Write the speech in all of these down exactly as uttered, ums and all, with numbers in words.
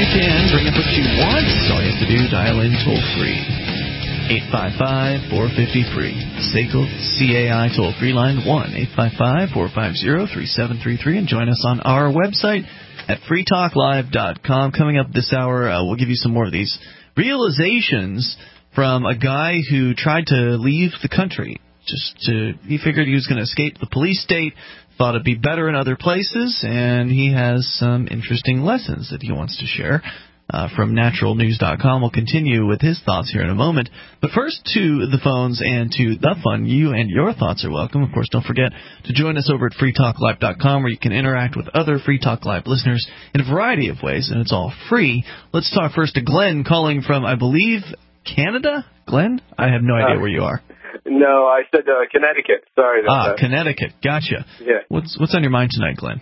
can bring up what you want. All you have to do, dial in toll-free. eight five five, four five zero, free. S A C L C A I toll-free line one eight five five, four five zero, three seven three three. And join us on our website at free talk live dot com. Coming up this hour, uh, we'll give you some more of these realizations from a guy who tried to leave the country. Just to, he figured he was going to escape the police state, thought it'd be better in other places, and he has some interesting lessons that he wants to share. Uh, from natural news dot com. We'll continue with his thoughts here in a moment. But first, to the phones and to the fun. You and your thoughts are welcome. Of course, don't forget to join us over at free talk live dot com, where you can interact with other Free Talk Live listeners in a variety of ways, and it's all free. Let's talk first to Glenn, calling from, I believe, Canada? Glenn? I have no idea uh, where you are. No, I said uh, Connecticut. Sorry about ah, that. Connecticut. Gotcha. Yeah. What's, what's on your mind tonight, Glenn?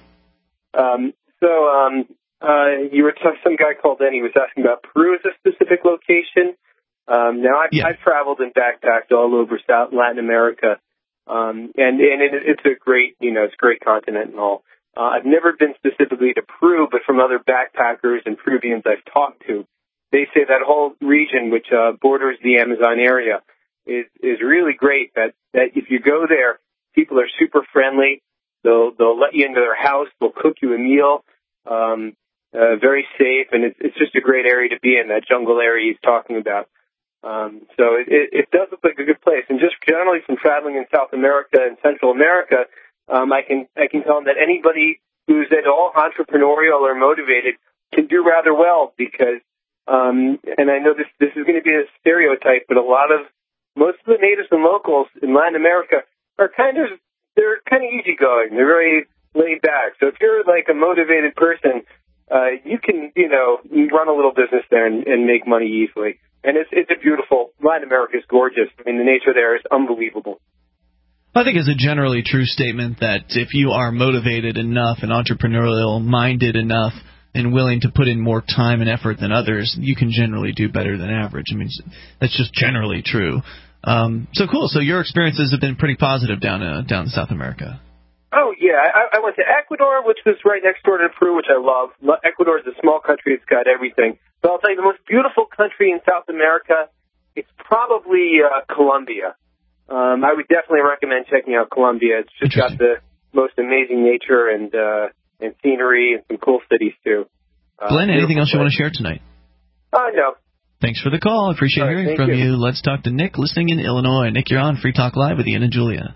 Um, so, um... Uh, you were t- some guy called in. He was asking about Peru as a specific location. Um, now, I've, yeah. I've traveled and backpacked all over South Latin America, um, and and it, it's a great, you know, it's a great continent and all. Uh, I've never been specifically to Peru, but from other backpackers and Peruvians I've talked to, they say that whole region, which uh, borders the Amazon area, is is really great. That that if you go there, people are super friendly. They'll they'll let you into their house. They'll cook you a meal. Um, Uh, very safe, and it's, it's just a great area to be in, that jungle area he's talking about. Um, so it, it, it does look like a good place. And just generally from traveling in South America and Central America, um, I can I can tell him that anybody who's at all entrepreneurial or motivated can do rather well because, um, and I know this this is going to be a stereotype, but a lot of, most of the natives and locals in Latin America are kind of, they're kind of easygoing. They're very laid back. So if you're like a motivated person, Uh, you can, you know, run a little business there and, and make money easily. And it's it's a beautiful, Latin America is gorgeous. I mean, the nature there is unbelievable. I think it's a generally true statement that if you are motivated enough and entrepreneurial-minded enough and willing to put in more time and effort than others, you can generally do better than average. I mean, that's just generally true. Um, so cool. So your experiences have been pretty positive down uh, down in South America. Oh, yeah. I, I went to Ecuador, which was right next door to Peru, which I love. Ecuador is a small country. It's got everything. But I'll tell you, the most beautiful country in South America, it's probably uh, Colombia. Um, I would definitely recommend checking out Colombia. It's just got the most amazing nature and uh, and scenery and some cool cities, too. Uh, Glenn, anything else you want to share tonight? Oh, uh, no. Thanks for the call. I appreciate right, hearing from you. you. Let's talk to Nick, listening in Illinois. Nick, you're on Free Talk Live with Ian and Julia.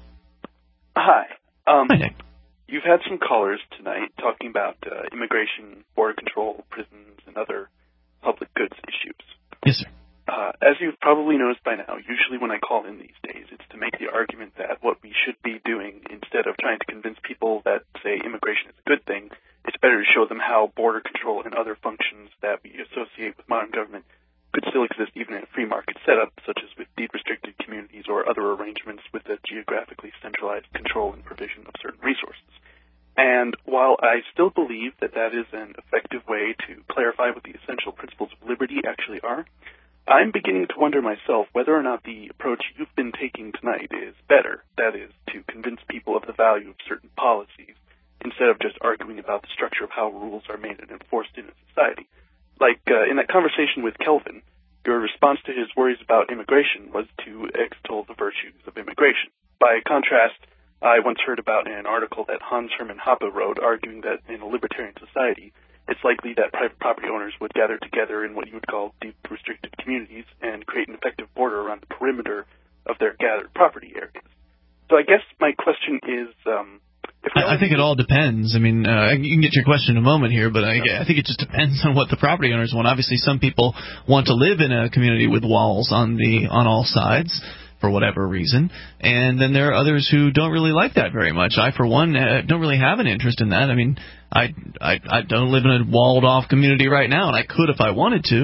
Hi. Um, Hi, Nick. You've had some callers tonight talking about uh, immigration, border control, prisons, and other public goods issues. Yes, sir. Uh, as you've probably noticed by now, usually when I call in these days, it's to make the argument that what we should be doing, instead of trying to convince people that, say, immigration is a good thing, it's better to show them how border control and other functions that we associate with modern government could still exist even in a free market setup, such as with deed-restricted communities or other arrangements with a geographically centralized control and provision of certain resources. And while I still believe that that is an effective way to clarify what the essential principles of liberty actually are, I'm beginning to wonder myself whether or not the approach you've been taking tonight is better, that is, to convince people of the value of certain policies, instead of just arguing about the structure of how rules are made and enforced in a society. Like uh, in that conversation with Kelvin, your response to his worries about immigration was to extol the virtues of immigration. By contrast, I once heard about an article that Hans Hermann Hoppe wrote arguing that in a libertarian society, it's likely that private property owners would gather together in what you would call deep restricted communities and create an effective border around the perimeter of their gathered property areas. So I guess my question is... Um, I, I think it all depends. I mean, uh, you can get your question in a moment here, but I, I think it just depends on what the property owners want. Obviously, some people want to live in a community with walls on the on all sides for whatever reason, and then there are others who don't really like that very much. I, for one, uh, don't really have an interest in that. I mean, I, I I don't live in a walled-off community right now, and I could if I wanted to.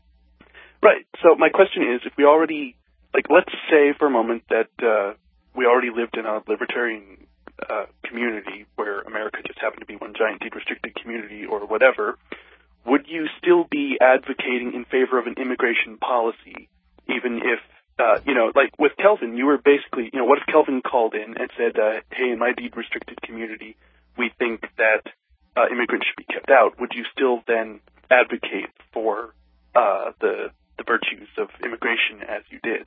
Right. So my question is, if we already, like, let's say for a moment that uh, we already lived in a libertarian Uh, community where America just happened to be one giant deed-restricted community or whatever, would you still be advocating in favor of an immigration policy, even if, uh, you know, like with Kelvin, you were basically, you know, what if Kelvin called in and said, uh, hey, in my deed-restricted community, we think that uh, immigrants should be kept out? Would you still then advocate for uh, the the virtues of immigration as you did.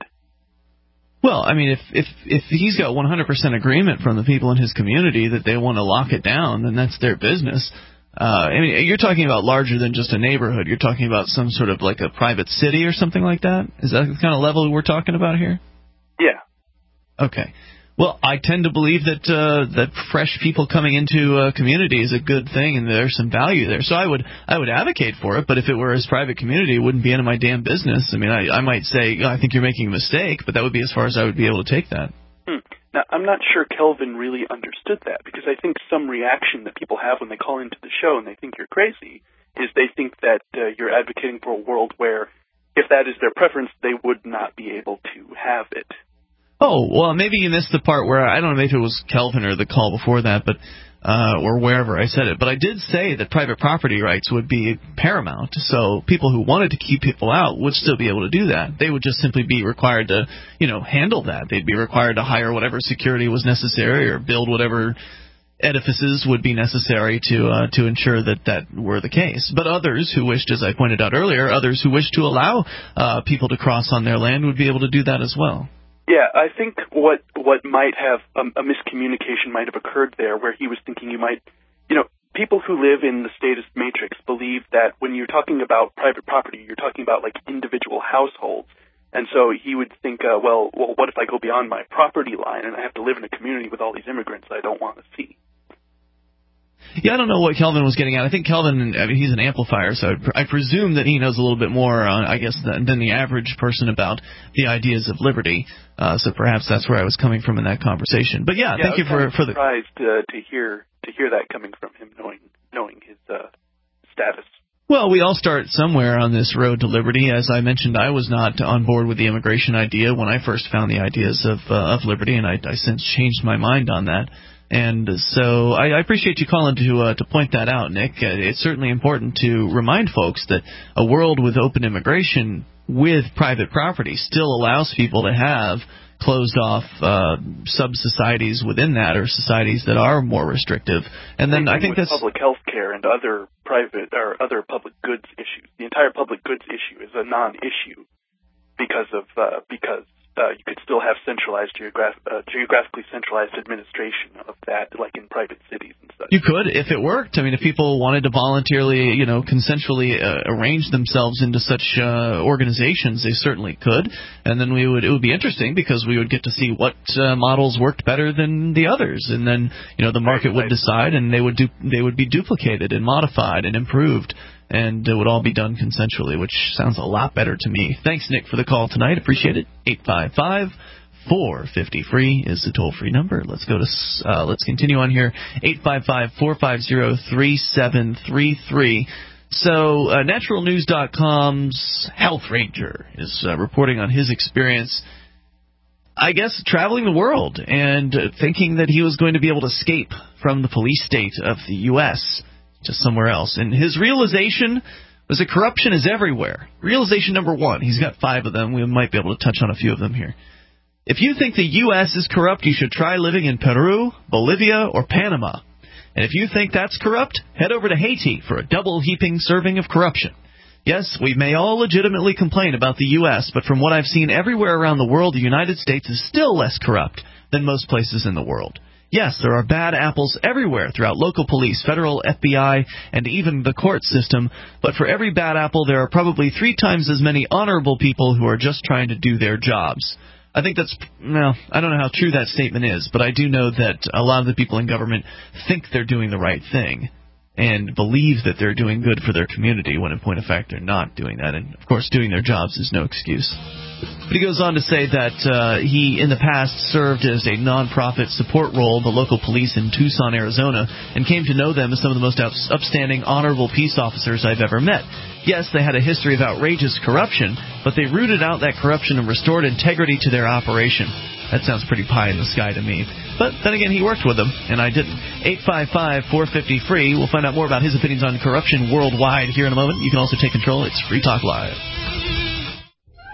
Well, I mean, if if if he's got one hundred percent agreement from the people in his community that they want to lock it down, then that's their business. Uh, I mean, you're talking about larger than just a neighborhood. You're talking about some sort of like a private city or something like that? Is that the kind of level we're talking about here? Yeah. Okay. Well, I tend to believe that uh, that fresh people coming into a community is a good thing, and there's some value there. So I would I would advocate for it. But if it were his private community, it wouldn't be any of my damn business. I mean, I, I might say, oh, I think you're making a mistake, but that would be as far as I would be able to take that. Hmm. Now, I'm not sure Kelvin really understood that, because I think some reaction that people have when they call into the show and they think you're crazy is they think that uh, you're advocating for a world where, if that is their preference, they would not be able to have it. Oh, well, maybe you missed the part where, I don't know if it was Kelvin or the call before that, but uh, or wherever I said it. But I did say that private property rights would be paramount. So people who wanted to keep people out would still be able to do that. They would just simply be required to, you know, handle that. They'd be required to hire whatever security was necessary or build whatever edifices would be necessary to uh, to ensure that that were the case. But others who wished, as I pointed out earlier, others who wished to allow uh, people to cross on their land would be able to do that as well. Yeah, I think what what might have um, a miscommunication might have occurred there, where he was thinking you might, you know, people who live in the statist matrix believe that when you're talking about private property, you're talking about like individual households, and so he would think, uh, well, well, what if I go beyond my property line and I have to live in a community with all these immigrants I don't want to see? Yeah, I don't know what Kelvin was getting at. I think Kelvin, I mean, he's an amplifier, so I presume that he knows a little bit more, uh, I guess, than, than the average person about the ideas of liberty. Uh, so perhaps that's where I was coming from in that conversation. But yeah, yeah thank you for for the. Surprised uh, to hear to hear that coming from him, knowing knowing his uh, status. Well, we all start somewhere on this road to liberty. As I mentioned, I was not on board with the immigration idea when I first found the ideas of uh, of liberty, and I, I since changed my mind on that. And so I, I appreciate you calling to uh, to point that out, Nick. Uh, it's certainly important to remind folks that a world with open immigration with private property still allows people to have closed-off uh, sub-societies within that, or societies that are more restrictive. And then I think with that's public health care and other private or other public goods issues. The entire public goods issue is a non-issue because of uh, because. Uh, you could still have centralized, geograph- uh, geographically centralized administration of that, like in private cities and such. You could, if it worked. I mean, if people wanted to voluntarily, you know, consensually uh, arrange themselves into such uh, organizations, they certainly could. And then we would, it would be interesting because we would get to see what uh, models worked better than the others, and then, you know, the market right, would right. decide, and they would do, they would be duplicated and modified and improved. And it would all be done consensually, which sounds a lot better to me. Thanks, Nick, for the call tonight. Appreciate it. eight five five, four five zero, free is the toll-free number. Let's go to uh, let's continue on here. eight five five, four five zero, three seven three three. So uh, Natural News dot com's Health Ranger is uh, reporting on his experience, I guess, traveling the world and uh, thinking that he was going to be able to escape from the police state of the U S to somewhere else. And his realization was that corruption is everywhere. Realization number one, he's got five of them. We might be able to touch on a few of them here. If you think the U S is corrupt, you should try living in Peru, Bolivia, or Panama. And if you think that's corrupt, head over to Haiti for a double heaping serving of corruption. Yes, we may all legitimately complain about the U S, but from what I've seen everywhere around the world, the United States is still less corrupt than most places in the world. Yes, there are bad apples everywhere throughout local police, federal F B I, and even the court system, but for every bad apple, there are probably three times as many honorable people who are just trying to do their jobs. I think that's, well, I don't know how true that statement is, but I do know that a lot of the people in government think they're doing the right thing and believe that they're doing good for their community, when in point of fact they're not doing that. And, of course, doing their jobs is no excuse. But he goes on to say that uh, he, in the past, served as a nonprofit support role in the local police in Tucson, Arizona, and came to know them as some of the most up- upstanding, honorable peace officers I've ever met. Yes, they had a history of outrageous corruption, but they rooted out that corruption and restored integrity to their operation. That sounds pretty pie in the sky to me. But then again, he worked with them, and I didn't. eight five five, four five zero, free. We'll find out more about his opinions on corruption worldwide here in a moment. You can also take control. It's Free Talk Live.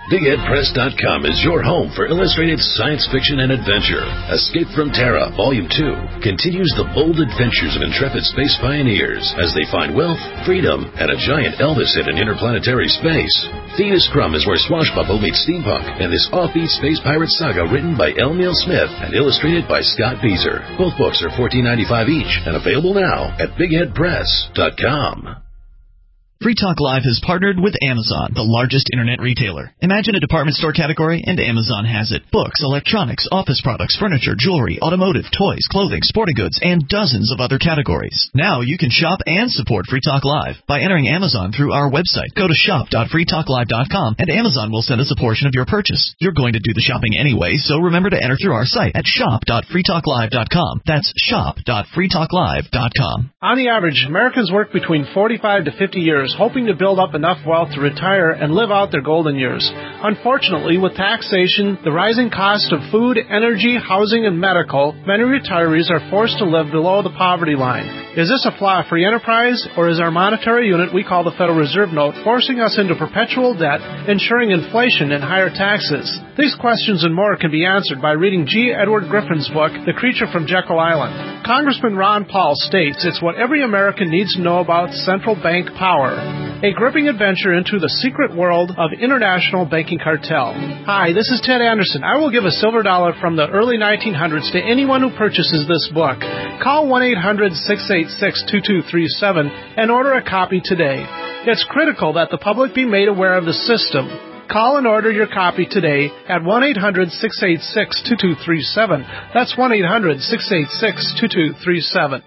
Big Ed Press dot com is your home for illustrated science fiction and adventure. Escape from Terra, Volume two, continues the bold adventures of intrepid space pioneers as they find wealth, freedom, and a giant Elvis hit in interplanetary space. Venus Crumb is where Swashbuckle meets steampunk, and this offbeat space pirate saga written by L. Neil Smith and illustrated by Scott Beezer. Both books are fourteen ninety-five each and available now at Big Ed Press dot com. Free Talk Live has partnered with Amazon, the largest internet retailer. Imagine a department store category, and Amazon has it. Books, electronics, office products, furniture, jewelry, automotive, toys, clothing, sporting goods, and dozens of other categories. Now you can shop and support Free Talk Live by entering Amazon through our website. Go to shop dot free talk live dot com, and Amazon will send us a portion of your purchase. You're going to do the shopping anyway, so remember to enter through our site at shop dot free talk live dot com. That's shop dot free talk live dot com. On the average, Americans work between forty-five to fifty years, hoping to build up enough wealth to retire and live out their golden years. Unfortunately, with taxation, the rising cost of food, energy, housing, and medical, many retirees are forced to live below the poverty line. Is this a flaw free enterprise, or is our monetary unit we call the Federal Reserve Note forcing us into perpetual debt, ensuring inflation and higher taxes? These questions and more can be answered by reading G. Edward Griffin's book, The Creature from Jekyll Island. Congressman Ron Paul states it's what every American needs to know about central bank power. A gripping adventure into the secret world of international banking cartel. Hi, this is Ted Anderson. I will give a silver dollar from the early nineteen hundreds to anyone who purchases this book. Call one eight hundred six eight six two two three seven and order a copy today. It's critical that the public be made aware of the system. Call and order your copy today at one eight hundred six eight six two two three seven. That's one eight hundred six eight six two two three seven.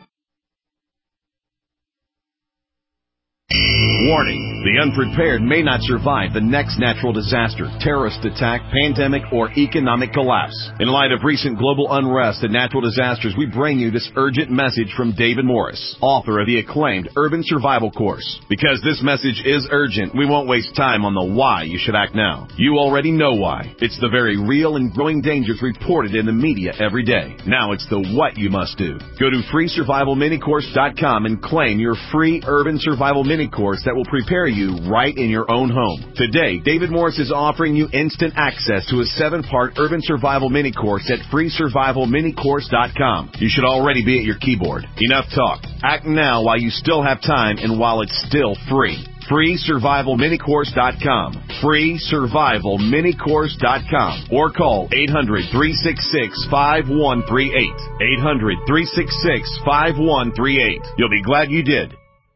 Warning, the unprepared may not survive the next natural disaster, terrorist attack, pandemic, or economic collapse. In light of recent global unrest and natural disasters, we bring you this urgent message from David Morris, author of the acclaimed Urban Survival Course. Because this message is urgent, we won't waste time on the why you should act now. You already know why. It's the very real and growing dangers reported in the media every day. Now it's the what you must do. Go to free survival mini course dot com and claim your free Urban Survival Mini Course that will prepare you right in your own home. Today, David Morris is offering you instant access to a seven-part Urban Survival Mini Course at free survival mini course dot com. You should already be at your keyboard. Enough talk. Act now while you still have time and while it's still free. free survival mini course dot com. free survival mini course dot com. Or call eight hundred three six six five one three eight. eight hundred three six six five one three eight. You'll be glad you did.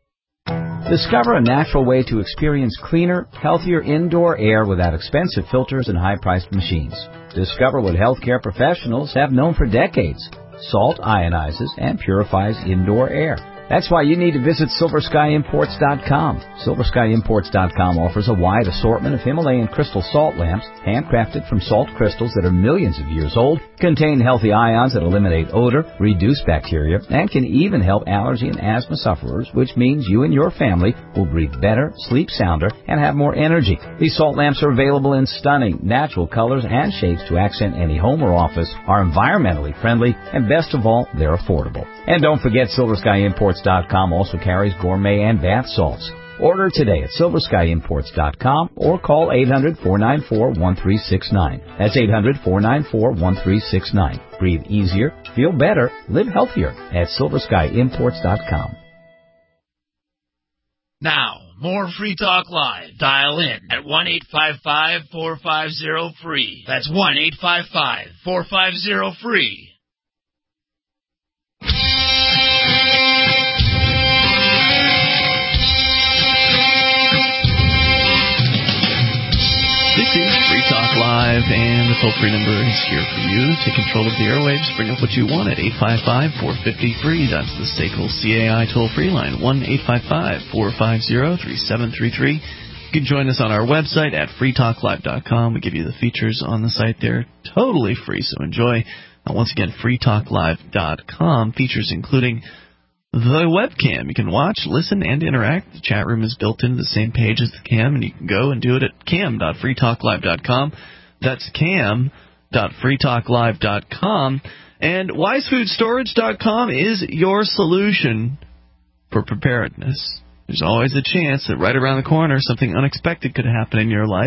Discover a natural way to experience cleaner, healthier indoor air without expensive filters and high-priced machines. Discover what healthcare professionals have known for decades. Salt ionizes and purifies indoor air. That's why you need to visit silver sky imports dot com. silver sky imports dot com offers a wide assortment of Himalayan crystal salt lamps, handcrafted from salt crystals that are millions of years old, contain healthy ions that eliminate odor, reduce bacteria, and can even help allergy and asthma sufferers, which means you and your family will breathe better, sleep sounder, and have more energy. These salt lamps are available in stunning, natural colors and shapes to accent any home or office, are environmentally friendly, and best of all, they're affordable. And don't forget, silver sky imports dot com also carries gourmet and bath salts. Order today at silver sky imports dot com or call eight hundred four nine four one three six nine. That's eight hundred four nine four one three six nine. Breathe easier, feel better, live healthier at silver sky imports dot com. Now, more Free Talk Live. Dial in at one eight five five four five zero free. That's one eight five five four five zero free. This is Free Talk Live, and the toll-free number is here for you. Take control of the airwaves. Bring up what you want at eight five five four five zero free. That's the S A C L C A I toll-free line, one eight five five four five zero three seven three three. You can join us on our website at free talk live dot com. We give you the features on the site there, totally free, so enjoy. Uh, once again, free talk live dot com. Features including the webcam. You can watch, listen, and interact. The chat room is built into the same page as the cam, and you can go and do it at cam dot free talk live dot com. That's cam dot free talk live dot com. And wise food storage dot com is your solution for preparedness. There's always a chance that right around the corner something unexpected could happen in your life. Hopefully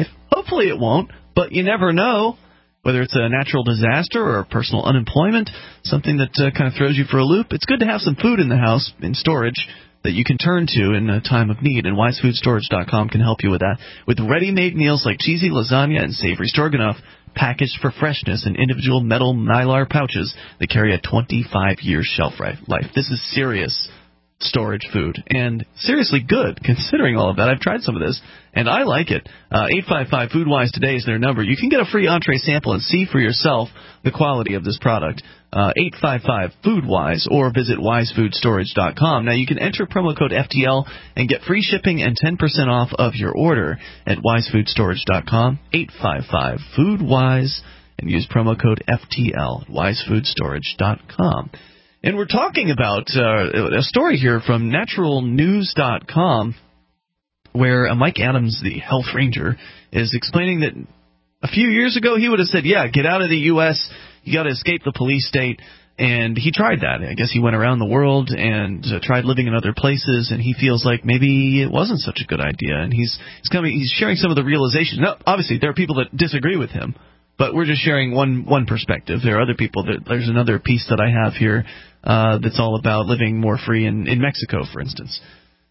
Hopefully it won't, but you never know. Whether it's a natural disaster or personal unemployment, something that uh, kind of throws you for a loop, it's good to have some food in the house in storage that you can turn to in a time of need, and wise food storage dot com can help you with that. With ready-made meals like cheesy lasagna and savory stroganoff, packaged for freshness in individual metal mylar pouches that carry a twenty-five year shelf life. This is serious storage food, and seriously good, considering all of that. I've tried some of this, and I like it. Uh, eight five five FoodWise today is their number. You can get a free entree sample and see for yourself the quality of this product. Uh, eight five five FoodWise, or visit wise food storage dot com. Now, you can enter promo code F T L and get free shipping and ten percent off of your order at wise food storage dot com. eight five five FoodWise, and use promo code F T L at wise food storage dot com. And we're talking about uh, a story here from natural news dot com where uh, Mike Adams, the health ranger, is explaining that a few years ago he would have said, yeah, get out of the U S, you got to escape the police state, and he tried that. I guess he went around the world and uh, tried living in other places, and he feels like maybe it wasn't such a good idea, and he's he's coming, he's sharing some of the realizations. Now, obviously, there are people that disagree with him, but we're just sharing one one perspective. There are other people. That, there's another piece that I have here uh, that's all about living more free in, in Mexico, for instance.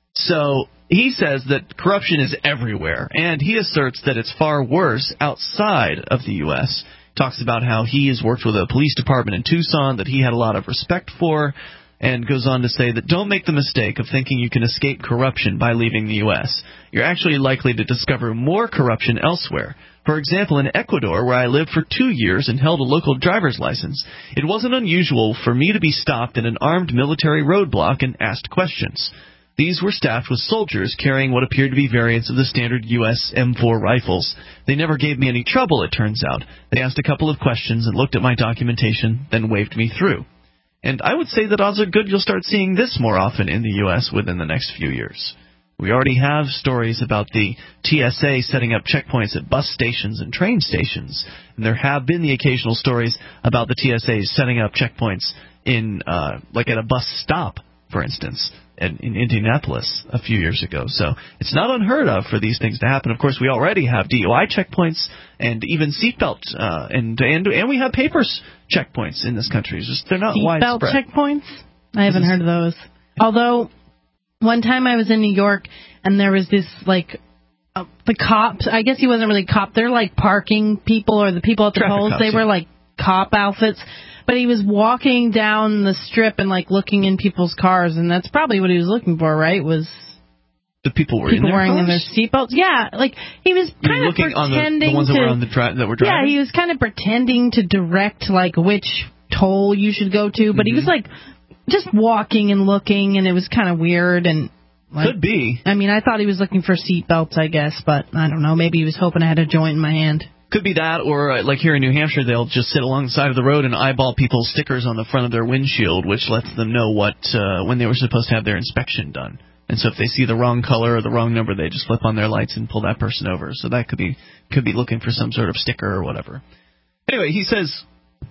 So he says that corruption is everywhere, and he asserts that it's far worse outside of the U S Talks about how he has worked with a police department in Tucson that he had a lot of respect for, and goes on to say that don't make the mistake of thinking you can escape corruption by leaving the U S You're actually likely to discover more corruption elsewhere. For example, in Ecuador, where I lived for two years and held a local driver's license, it wasn't unusual for me to be stopped in an armed military roadblock and asked questions. These were staffed with soldiers carrying what appeared to be variants of the standard U S M four rifles. They never gave me any trouble, it turns out. They asked a couple of questions and looked at my documentation, then waved me through. And I would say that odds are good you'll start seeing this more often in the U S within the next few years. We already have stories about the T S A setting up checkpoints at bus stations and train stations. And there have been the occasional stories about the T S A setting up checkpoints in, uh, like at a bus stop, for instance, in, in Indianapolis a few years ago. So it's not unheard of for these things to happen. Of course, we already have D U I checkpoints and even seatbelt, uh, and, and and we have papers checkpoints in this country. It's just they're not seatbelt widespread. Checkpoints? I haven't heard of those. Although one time I was in New York and there was this like uh, the cops. I guess he wasn't really a cop. They're like parking people or the people at the Traffic polls. cops, They yeah. were like cop outfits. But he was walking down the strip and, like, looking in people's cars, and that's probably what he was looking for, right, was the people were people in their wearing cars? in their seatbelts. Yeah, like, he was kind of looking on pretending the, the ones to... that were, on the dri- that were driving? Yeah, he was kind of pretending to direct, like, which toll you should go to, but mm-hmm. he was, like, just walking and looking, and it was kind of weird, and... Like, Could be. I mean, I thought he was looking for seatbelts, I guess, but I don't know. Maybe he was hoping I had a joint in my hand. Could be that, or uh, like here in New Hampshire, they'll just sit along the side of the road and eyeball people's stickers on the front of their windshield, which lets them know what uh, when they were supposed to have their inspection done. And so if they see the wrong color or the wrong number, they just flip on their lights and pull that person over. So that could be could be looking for some sort of sticker or whatever. Anyway, he says,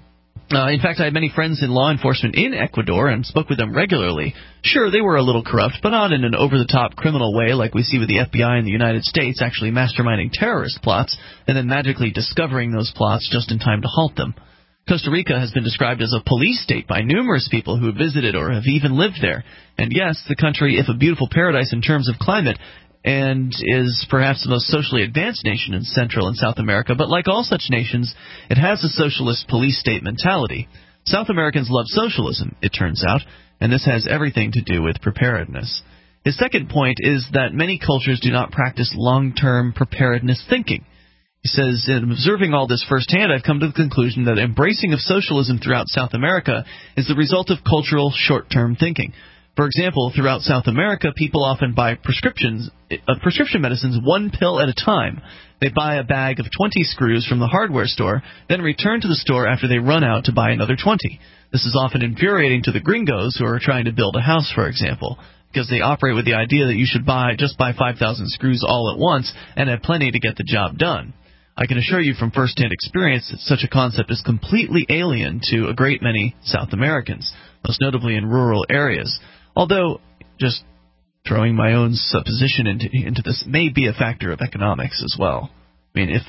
uh, in fact, I had many friends in law enforcement in Ecuador and spoke with them regularly. Sure, they were a little corrupt, but not in an over-the-top criminal way like we see with the F B I in the United States actually masterminding terrorist plots and then magically discovering those plots just in time to halt them. Costa Rica has been described as a police state by numerous people who have visited or have even lived there. And yes, the country, if a beautiful paradise in terms of climate, and is perhaps the most socially advanced nation in Central and South America, but like all such nations, it has a socialist police state mentality. South Americans love socialism, it turns out, and this has everything to do with preparedness. His second point is that many cultures do not practice long-term preparedness thinking. He says, in observing all this firsthand, I've come to the conclusion that embracing of socialism throughout South America is the result of cultural short-term thinking. For example, throughout South America, people often buy prescriptions, uh, prescription medicines one pill at a time. They buy a bag of twenty screws from the hardware store, then return to the store after they run out to buy another twenty. This is often infuriating to the gringos who are trying to build a house, for example, because they operate with the idea that you should buy just buy five thousand screws all at once and have plenty to get the job done. I can assure you from first-hand experience that such a concept is completely alien to a great many South Americans, most notably in rural areas. Although, just throwing my own supposition into, into this may be a factor of economics as well. I mean, if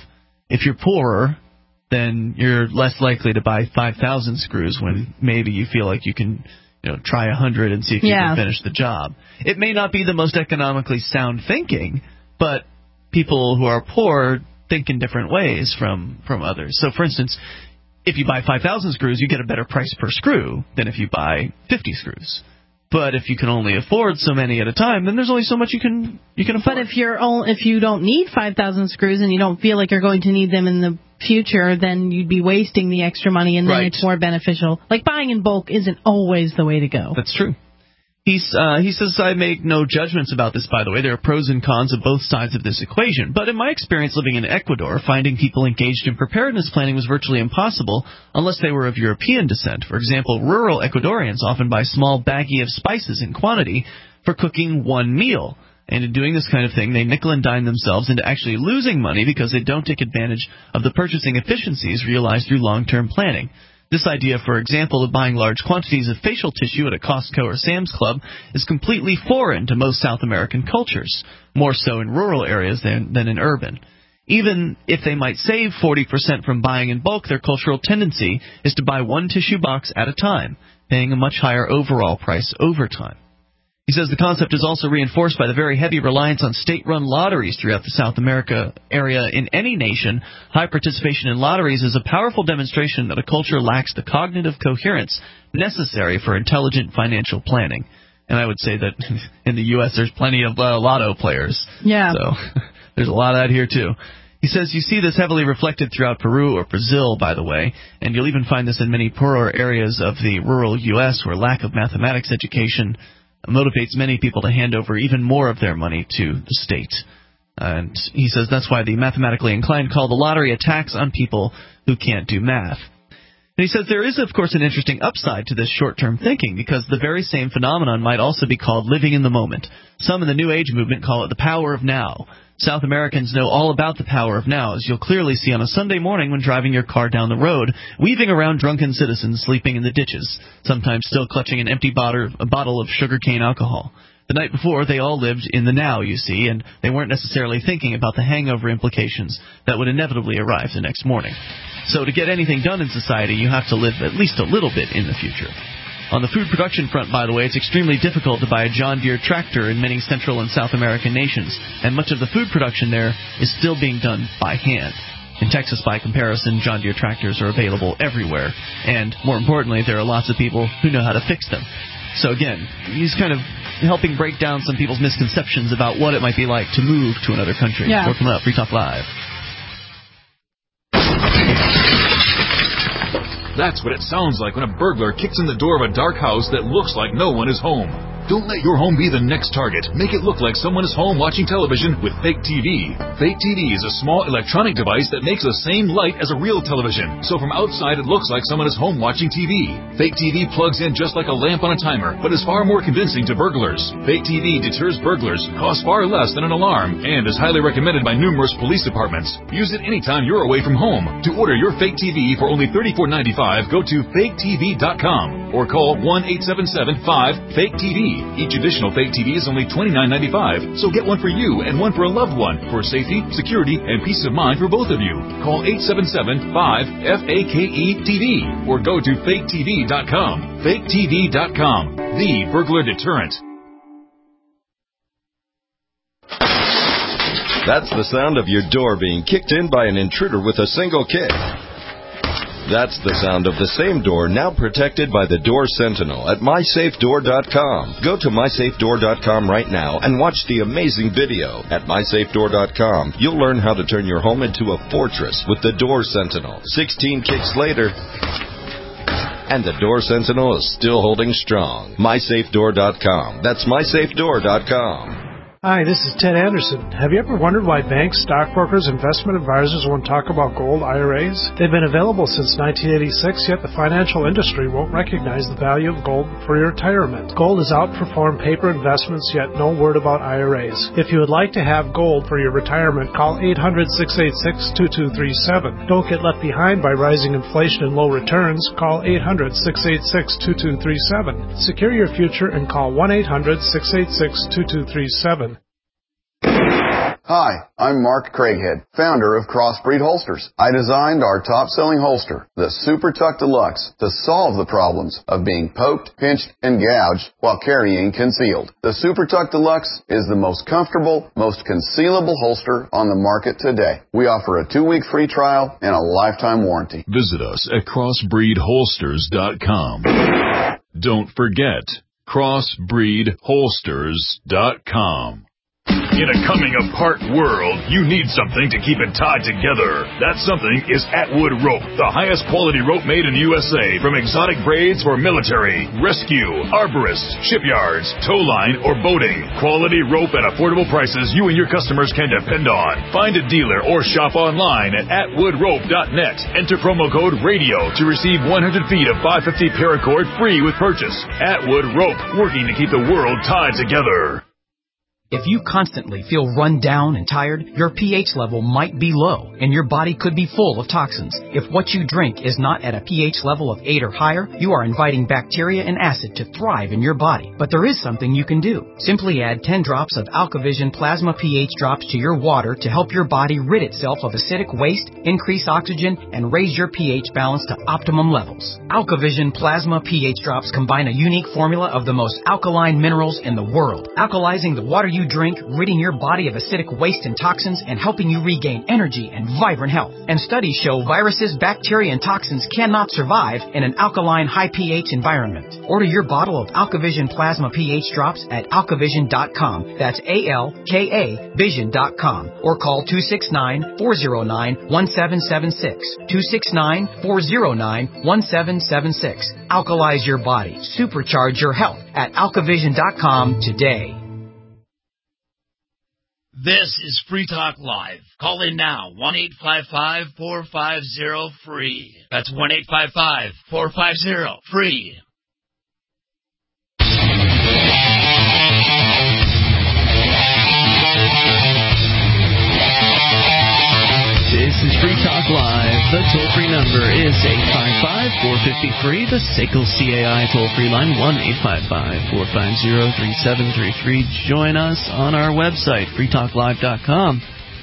if you're poorer, then you're less likely to buy five thousand screws when maybe you feel like you can, you know, try one hundred and see if you yeah. can finish the job. It may not be the most economically sound thinking, but people who are poor think in different ways from, from others. So, for instance, if you buy five thousand screws, you get a better price per screw than if you buy fifty screws. But if you can only afford so many at a time, then there's only so much you can you can afford. But if you're only, if you don't need five thousand screws and you don't feel like you're going to need them in the future, then you'd be wasting the extra money, and then right. it's more beneficial. Like buying in bulk isn't always the way to go. That's true. He's, uh, he says, I make no judgments about this, by the way. There are pros and cons of both sides of this equation. But in my experience living in Ecuador, finding people engaged in preparedness planning was virtually impossible unless they were of European descent. For example, rural Ecuadorians often buy small baggie of spices in quantity for cooking one meal. And in doing this kind of thing, they nickel and dime themselves into actually losing money because they don't take advantage of the purchasing efficiencies realized through long-term planning. This idea, for example, of buying large quantities of facial tissue at a Costco or Sam's Club is completely foreign to most South American cultures, more so in rural areas than, than in urban. Even if they might save forty percent from buying in bulk, their cultural tendency is to buy one tissue box at a time, paying a much higher overall price over time. He says the concept is also reinforced by the very heavy reliance on state-run lotteries throughout the South America area. In any nation, high participation in lotteries is a powerful demonstration that a culture lacks the cognitive coherence necessary for intelligent financial planning. And I would say that in the U S there's plenty of uh, lotto players. Yeah. So there's a lot of that here, too. He says you see this heavily reflected throughout Peru or Brazil, by the way, and you'll even find this in many poorer areas of the rural U S where lack of mathematics education motivates many people to hand over even more of their money to the state. And he says that's why the mathematically inclined call the lottery a tax on people who can't do math. And he says there is, of course, an interesting upside to this short-term thinking, because the very same phenomenon might also be called living in the moment. Some in the New Age movement call it the power of now. South Americans know all about the power of now, as you'll clearly see on a Sunday morning when driving your car down the road, weaving around drunken citizens sleeping in the ditches, sometimes still clutching an empty bottle, a bottle of sugarcane alcohol. The night before, they all lived in the now, you see, and they weren't necessarily thinking about the hangover implications that would inevitably arrive the next morning. So to get anything done in society, you have to live at least a little bit in the future. On the food production front, by the way, it's extremely difficult to buy a John Deere tractor in many Central and South American nations, and much of the food production there is still being done by hand. In Texas, by comparison, John Deere tractors are available everywhere, and more importantly, there are lots of people who know how to fix them. So again, he's kind of helping break down some people's misconceptions about what it might be like to move to another country. Yeah. More coming up, Free Talk Live. That's what it sounds like when a burglar kicks in the door of a dark house that looks like no one is home. Don't let your home be the next target. Make it look like someone is home watching television with Fake T V. Fake T V is a small electronic device that makes the same light as a real television. So from outside it looks like someone is home watching T V. Fake T V plugs in just like a lamp on a timer, but is far more convincing to burglars. Fake T V deters burglars, costs far less than an alarm, and is highly recommended by numerous police departments. Use it anytime you're away from home. To order your Fake T V for only thirty-four ninety-five, go to fake t v dot com or call one eight seven seven five fake T V. Each additional Fake T V is only twenty-nine ninety-five, so get one for you and one for a loved one for safety, security, and peace of mind for both of you. Call eight seven seven five F A K E T V or go to fake t v dot com. fake t v dot com, the burglar deterrent. That's the sound of your door being kicked in by an intruder with a single kick. That's the sound of the same door now protected by the Door Sentinel at my safe door dot com. Go to my safe door dot com right now and watch the amazing video. At my safe door dot com, you'll learn how to turn your home into a fortress with the Door Sentinel. sixteen kicks later, and the Door Sentinel is still holding strong. my safe door dot com. That's my safe door dot com. Hi, this is Ted Anderson. Have you ever wondered why banks, stockbrokers, investment advisors won't talk about gold I R As? They've been available since nineteen eighty-six, yet the financial industry won't recognize the value of gold for your retirement. Gold has outperformed paper investments, yet no word about I R As. If you would like to have gold for your retirement, call eight hundred, six eight six, two two three seven. Don't get left behind by rising inflation and low returns. Call eight hundred, six eight six, two two three seven. Secure your future and call one eight hundred, six eight six, two two three seven. Hi, I'm Mark Craighead, founder of Crossbreed Holsters. I designed our top-selling holster, the Super Tuck Deluxe, to solve the problems of being poked, pinched, and gouged while carrying concealed. The Super Tuck Deluxe is the most comfortable, most concealable holster on the market today. We offer a two-week free trial and a lifetime warranty. Visit us at crossbreed holsters dot com. Don't forget, crossbreed holsters dot com. In a coming-apart world, you need something to keep it tied together. That something is Atwood Rope, the highest quality rope made in the U S A, from exotic braids for military, rescue, arborists, shipyards, tow line, or boating. Quality rope at affordable prices you and your customers can depend on. Find a dealer or shop online at atwood rope dot net. Enter promo code RADIO to receive one hundred feet of five fifty paracord free with purchase. Atwood Rope, working to keep the world tied together. If you constantly feel run down and tired, your pH level might be low, and your body could be full of toxins. If what you drink is not at a pH level of eight or higher, you are inviting bacteria and acid to thrive in your body. But there is something you can do. Simply add ten drops of AlkaVision Plasma pH drops to your water to help your body rid itself of acidic waste, increase oxygen, and raise your pH balance to optimum levels. AlkaVision Plasma pH drops combine a unique formula of the most alkaline minerals in the world, alkalizing the water you you drink, ridding your body of acidic waste and toxins, and helping you regain energy and vibrant health. And studies show viruses, bacteria, and toxins cannot survive in an alkaline, high pH environment. Order your bottle of AlkaVision Plasma pH drops at alkavision dot com. That's A L K A vision dot com. Or call two six nine, four zero nine, one seven seven six. two six nine, four zero nine, one seven seven six. Alkalize your body. Supercharge your health at alkavision dot com today. This is Free Talk Live. Call in now, one eight five five, four five zero, free. That's one eight five five, four five zero, free. This is Free Talk Live. The toll-free number is eight five five, four five zero, free. The S A C L C A I toll-free line, one eight five five, four five zero, three seven three three. Join us on our website, free talk live dot com.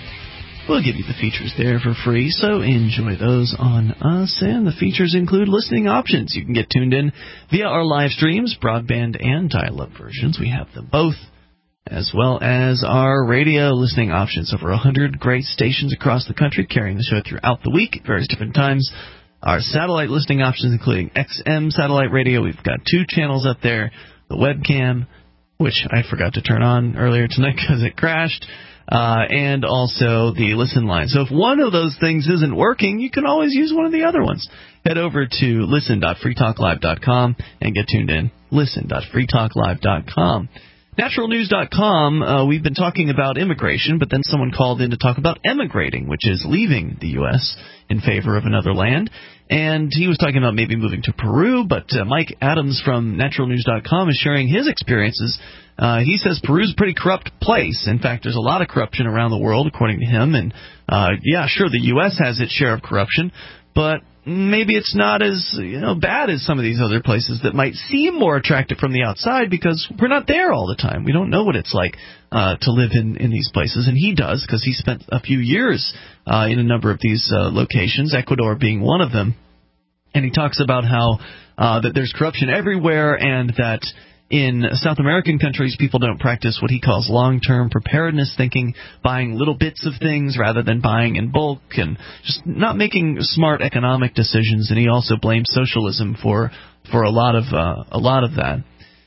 We'll give you the features there for free, so enjoy those on us. And the features include listening options. You can get tuned in via our live streams, broadband and dial-up versions. We have them both, as well as our radio listening options. Over one hundred great stations across the country carrying the show throughout the week at various different times. Our satellite listening options, including X M satellite radio. We've got two channels up there. The webcam, which I forgot to turn on earlier tonight because it crashed, uh, and also the listen line. So if one of those things isn't working, you can always use one of the other ones. Head over to listen dot free talk live dot com and get tuned in. listen dot free talk live dot com. natural news dot com, uh, we've been talking about immigration, but then someone called in to talk about emigrating, which is leaving the U S in favor of another land. And he was talking about maybe moving to Peru, but uh, Mike Adams from natural news dot com is sharing his experiences. Uh, he says Peru's a pretty corrupt place. In fact, there's a lot of corruption around the world, according to him. And, uh, yeah, sure, the U S has its share of corruption, but maybe it's not as, you know, bad as some of these other places that might seem more attractive from the outside because we're not there all the time. We don't know what it's like uh, to live in, in these places, and he does because he spent a few years uh, in a number of these uh, locations, Ecuador being one of them. And he talks about how uh, that there's corruption everywhere and that in South American countries, people don't practice what he calls long-term preparedness thinking, buying little bits of things rather than buying in bulk, and just not making smart economic decisions. And he also blames socialism for for a lot of uh, a lot of that.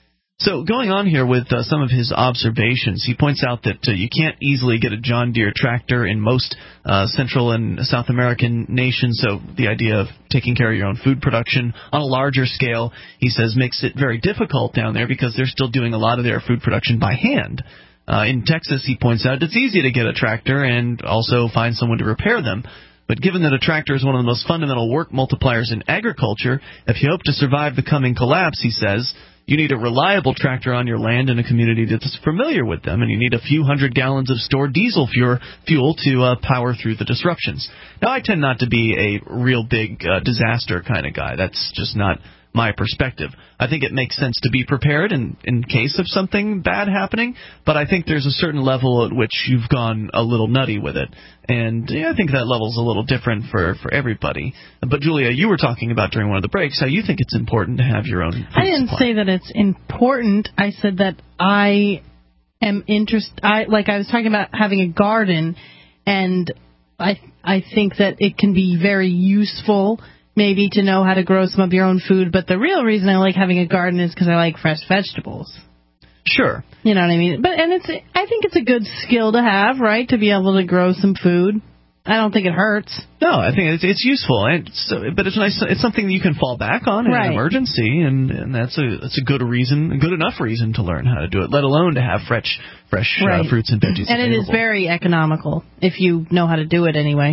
So going on here with uh, some of his observations, he points out that uh, you can't easily get a John Deere tractor in most uh, Central and South American nations, so the idea of taking care of your own food production on a larger scale, he says, makes it very difficult down there because they're still doing a lot of their food production by hand. Uh, in Texas, he points out, it's easy to get a tractor and also find someone to repair them. But given that a tractor is one of the most fundamental work multipliers in agriculture, if you hope to survive the coming collapse, he says, you need a reliable tractor on your land in a community that's familiar with them, and you need a few hundred gallons of stored diesel fuel to uh, power through the disruptions. Now, I tend not to be a real big uh, disaster kind of guy. That's just not my perspective. I think it makes sense to be prepared in, in case of something bad happening, but I think there's a certain level at which you've gone a little nutty with it. And yeah, I think that level's a little different for, for everybody. But, Julia, you were talking about during one of the breaks how you think it's important to have your own food I didn't supply. say that it's important. I said that I am interested. I like I was talking about having a garden, and I I think that it can be very useful maybe to know how to grow some of your own food. But the real reason I like having a garden is because I like fresh vegetables. Sure. You know what I mean? But and it's I think it's a good skill to have, right? To be able to grow some food. I don't think it hurts. No, I think it's it's useful, and it's, but it's nice. It's something you can fall back on in right. an emergency, and, and that's a that's a good reason, a good enough reason to learn how to do it. Let alone to have fresh fresh right. uh, fruits and veggies. And available. it is very economical if you know how to do it anyway.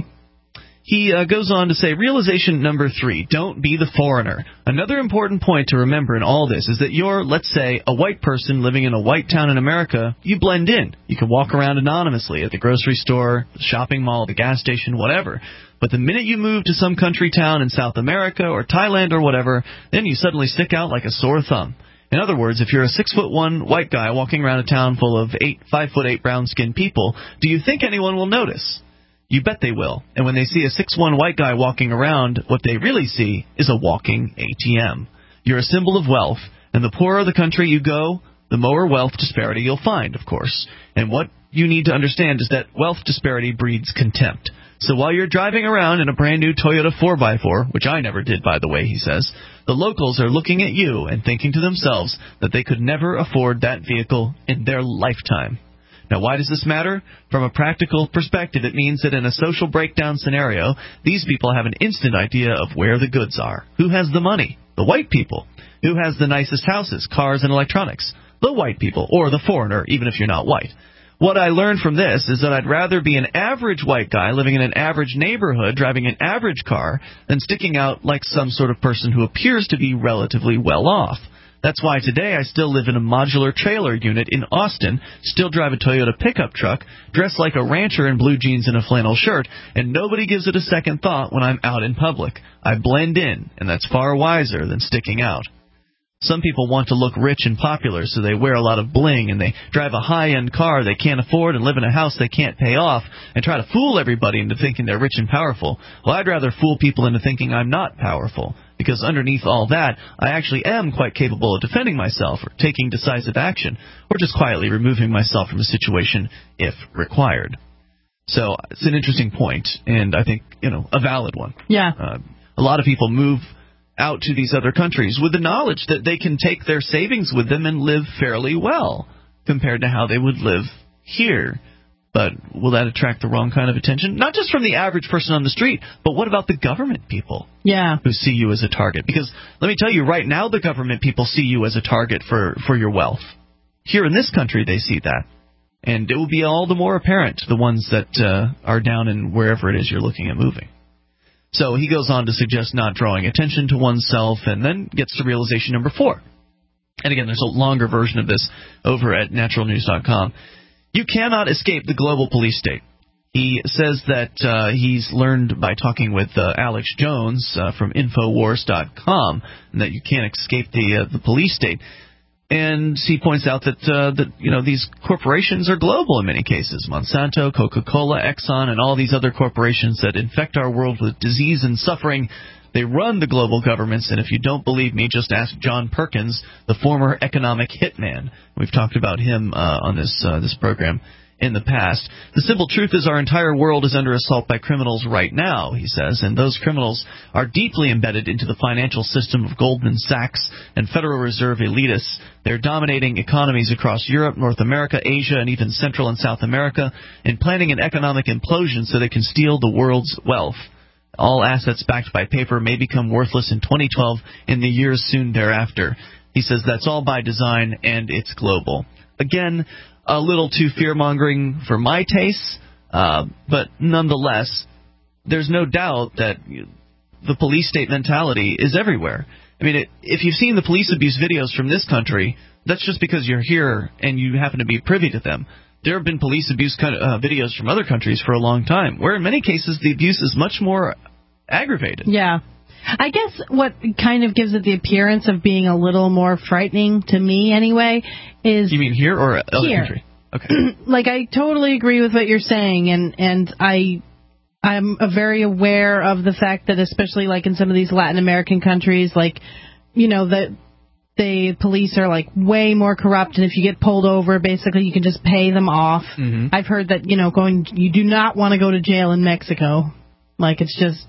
He uh, goes on to say, realization number three, don't be the foreigner. Another important point to remember in all this is that you're, let's say, a white person living in a white town in America. You blend in. You can walk around anonymously at the grocery store, the shopping mall, the gas station, whatever. But the minute you move to some country town in South America or Thailand or whatever, then you suddenly stick out like a sore thumb. In other words, if you're a six foot one white guy walking around a town full of eight, five foot eight brown skinned people, do you think anyone will notice? You bet they will. And when they see a six foot one white guy walking around, what they really see is a walking A T M. You're a symbol of wealth, and the poorer the country you go, the more wealth disparity you'll find, of course. And what you need to understand is that wealth disparity breeds contempt. So while you're driving around in a brand new Toyota four by four, which I never did, by the way, he says, the locals are looking at you and thinking to themselves that they could never afford that vehicle in their lifetime. Now, why does this matter? From a practical perspective, it means that in a social breakdown scenario, these people have an instant idea of where the goods are. Who has the money? The white people. Who has the nicest houses, cars, and electronics? The white people, or the foreigner, even if you're not white. What I learned from this is that I'd rather be an average white guy living in an average neighborhood driving an average car than sticking out like some sort of person who appears to be relatively well off. That's why today I still live in a modular trailer unit in Austin, still drive a Toyota pickup truck, dress like a rancher in blue jeans and a flannel shirt, and nobody gives it a second thought when I'm out in public. I blend in, and that's far wiser than sticking out. Some people want to look rich and popular, so they wear a lot of bling, and they drive a high-end car they can't afford and live in a house they can't pay off, and try to fool everybody into thinking they're rich and powerful. Well, I'd rather fool people into thinking I'm not powerful, because underneath all that, I actually am quite capable of defending myself or taking decisive action, or just quietly removing myself from a situation if required. So it's an interesting point, and I think, you know, a valid one. Yeah. Uh, a lot of people move out to these other countries with the knowledge that they can take their savings with them and live fairly well compared to how they would live here. But will that attract the wrong kind of attention? Not just from the average person on the street, but what about the government people? Yeah. Who see you as a target? Because let me tell you, right now the government people see you as a target for, for your wealth. Here in this country, they see that. And it will be all the more apparent to the ones that uh, are down in wherever it is you're looking at moving. So he goes on to suggest not drawing attention to oneself, and then gets to realization number four. And again, there's a longer version of this over at natural news dot com. You cannot escape the global police state. He says that uh, he's learned by talking with uh, Alex Jones uh, from Infowars dot com that you can't escape the uh, the police state. And he points out that uh, that you know these corporations are global in many cases. Monsanto, Coca-Cola, Exxon, and all these other corporations that infect our world with disease and suffering. They run the global governments, and if you don't believe me, just ask John Perkins, the former economic hitman. We've talked about him uh, on this uh, this program in the past. The simple truth is our entire world is under assault by criminals right now, he says, and those criminals are deeply embedded into the financial system of Goldman Sachs and Federal Reserve elitists. They're dominating economies across Europe, North America, Asia, and even Central and South America, and planning an economic implosion so they can steal the world's wealth. All assets backed by paper may become worthless in twenty twelve and the years soon thereafter. He says that's all by design, and it's global. Again, a little too fear-mongering for my tastes, uh, but nonetheless, there's no doubt that the police state mentality is everywhere. I mean, it, if you've seen the police abuse videos from this country, that's just because you're here and you happen to be privy to them. There have been police abuse kind of, uh, videos from other countries for a long time, where in many cases the abuse is much more aggravated. Yeah. I guess what kind of gives it the appearance of being a little more frightening, to me anyway, is... You mean here or other here. country? Okay. Like, I totally agree with what you're saying, and, and I... I'm uh, very aware of the fact that, especially like in some of these Latin American countries, like, you know, the the police are like way more corrupt, and if you get pulled over, basically you can just pay them off. Mm-hmm. I've heard that, you know, going you do not want to go to jail in Mexico. Like, it's just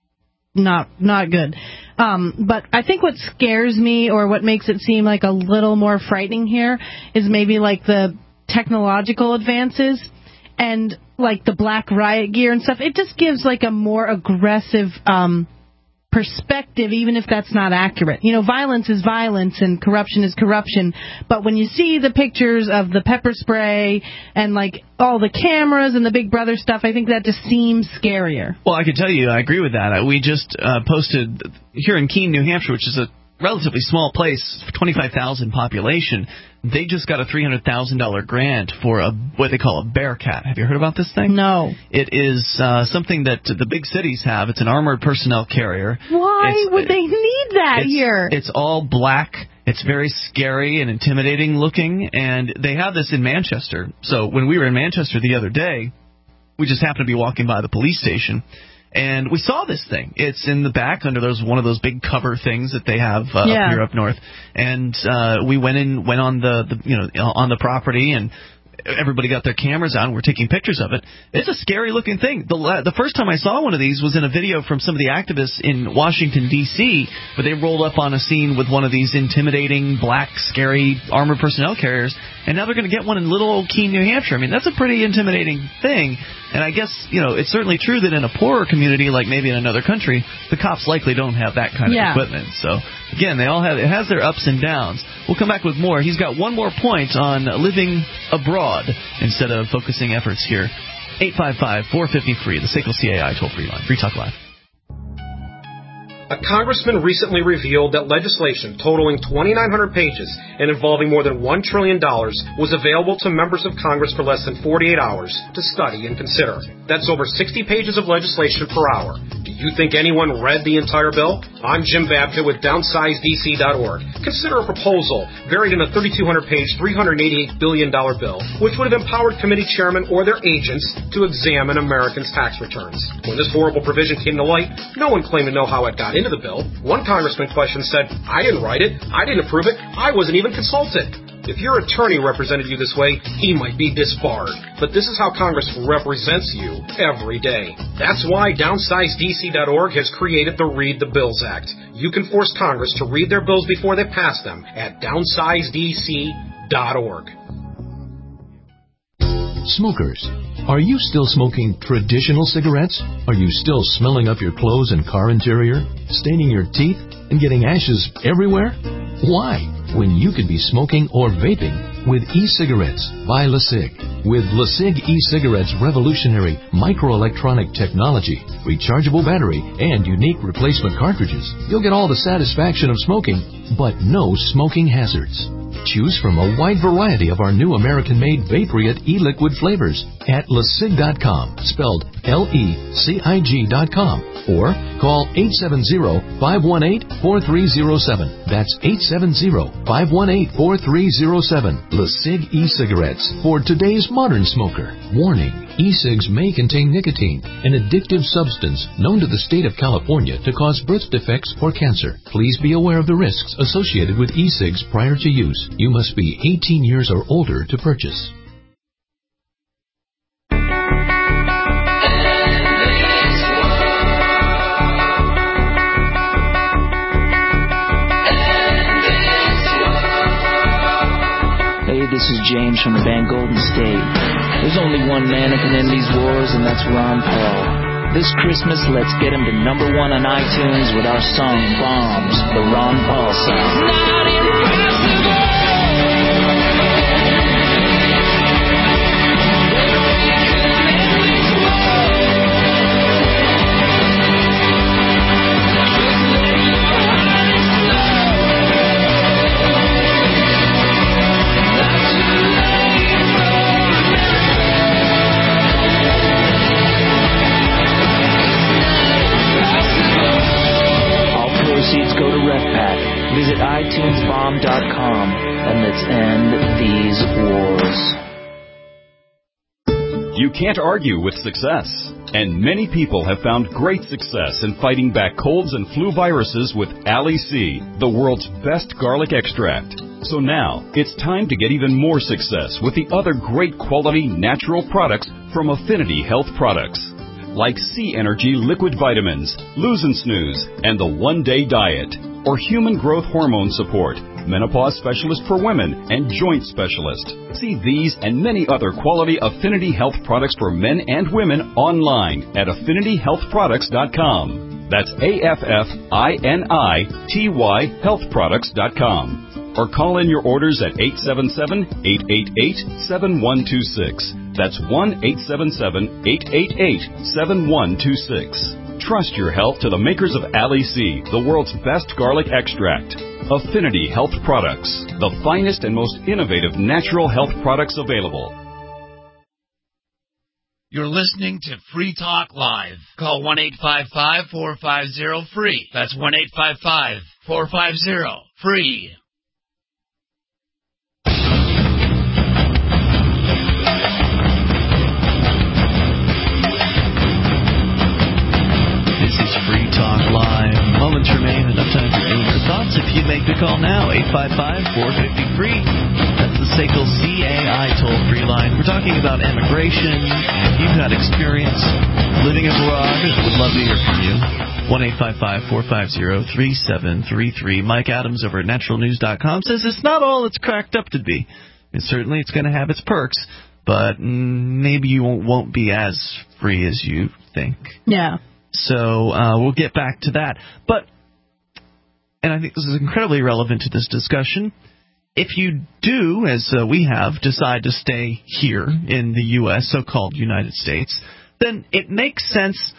not not good. Um, but I think what scares me, or what makes it seem like a little more frightening here, is maybe like the technological advances. And, like, the black riot gear and stuff, it just gives, like, a more aggressive um, perspective, even if that's not accurate. You know, violence is violence and corruption is corruption. But when you see the pictures of the pepper spray and, like, all the cameras and the Big Brother stuff, I think that just seems scarier. Well, I can tell you, I agree with that. We just uh, posted here in Keene, New Hampshire, which is a relatively small place, twenty-five thousand population. They just got a three hundred thousand dollars grant for a what they call a Bearcat. Have you heard about this thing? No. It is uh, something that the big cities have. It's an armored personnel carrier. Why it's, would they need that it's, here? It's all black. It's very scary and intimidating looking, and they have this in Manchester. So when we were in Manchester the other day, we just happened to be walking by the police station, and we saw this thing. It's in the back under those one of those big cover things that they have uh, yeah. up here up north. And uh, we went in, went on the, the you know on the property, and everybody got their cameras out and we're taking pictures of it. It's a scary looking thing. The the first time I saw one of these was in a video from some of the activists in Washington, D C, where they rolled up on a scene with one of these intimidating, black, scary armored personnel carriers, and now they're going to get one in little old Keene, New Hampshire. I mean, that's a pretty intimidating thing. And I guess, you know, it's certainly true that in a poorer community, like maybe in another country, the cops likely don't have that kind yeah. of equipment. So, again, they all have it has their ups and downs. We'll come back with more. He's got one more point on living abroad instead of focusing efforts here. eight five five, four five zero, free, the S A C L C A I toll-free line. Free Talk Live. A congressman recently revealed that legislation totaling twenty-nine hundred pages and involving more than one trillion dollars was available to members of Congress for less than forty-eight hours to study and consider. That's over sixty pages of legislation per hour. Do you think anyone read the entire bill? I'm Jim Babka with downsize D C dot org. Consider a proposal buried in a thirty-two hundred page, three hundred eighty-eight billion dollars bill, which would have empowered committee chairmen or their agents to examine Americans' tax returns. When this horrible provision came to light, no one claimed to know how it got into the bill. One congressman questioned said, I didn't write it, I didn't approve it, I wasn't even consulted. If your attorney represented you this way, he might be disbarred. But this is how Congress represents you every day. That's why downsize D C dot org has created the Read the Bills Act. You can force Congress to read their bills before they pass them at downsize D C dot org. Smokers, are you still smoking traditional cigarettes? Are you still smelling up your clothes and car interior, staining your teeth, and getting ashes everywhere? Why, when you could be smoking or vaping with e-cigarettes by LeSig? With LeSig e-cigarettes' revolutionary microelectronic technology, rechargeable battery, and unique replacement cartridges, you'll get all the satisfaction of smoking, but no smoking hazards. Choose from a wide variety of our new American-made Vaporite e-liquid flavors at LeSig dot com, spelled L E C I G dot com, or call eight seven zero, five one eight, four three zero seven. That's eight seven zero, five one eight, four three zero seven. LeSig e-cigarettes for today's modern smoker. Warning, e-cigs may contain nicotine, an addictive substance known to the state of California to cause birth defects or cancer. Please be aware of the risks associated with e-cigs prior to use. You must be eighteen years or older to purchase. Hey, this is James from the band Golden State. There's only one man who can end these wars, and that's Ron Paul. This Christmas, let's get him to number one on iTunes with our song Bombs, the Ron Paul song. end these wars. You can't argue with success. And many people have found great success in fighting back colds and flu viruses with Ali-C, the world's best garlic extract. So now, it's time to get even more success with the other great quality natural products from Affinity Health Products, like C Energy Liquid Vitamins, Lose and Snooze, and the One Day Diet, or Human Growth Hormone Support, Menopause Specialist for Women, and Joint Specialist. See these and many other quality Affinity Health products for men and women online at affinity health products dot com. That's A F F I N I T Y health products dot com. Or call in your orders at eight seven seven, eight eight eight, seven one two six. That's one eight seven seven, eight eight eight, seven one two six. Trust your health to the makers of Ali-C, the world's best garlic extract. Affinity Health Products, the finest and most innovative natural health products available. You're listening to Free Talk Live. Call one eight five five, four five zero, free. That's one eight five five, four five zero, free. This is Free Talk Live. Moments remain, enough time for you and your thoughts. If you make the call now, eight five five, four five zero, free. That's the S A C L C A I toll-free line. We're talking about immigration. If you've had experience living abroad, we'd love to hear from you. one eight five five, four five zero, three seven three three. Mike Adams over at natural news dot com says it's not all it's cracked up to be. And certainly it's going to have its perks, but maybe you won't, won't be as free as you think. Yeah. So uh, we'll get back to that. But, and I think this is incredibly relevant to this discussion, if you do, as uh, we have, decide to stay here in the U S, so-called United States, then it makes sense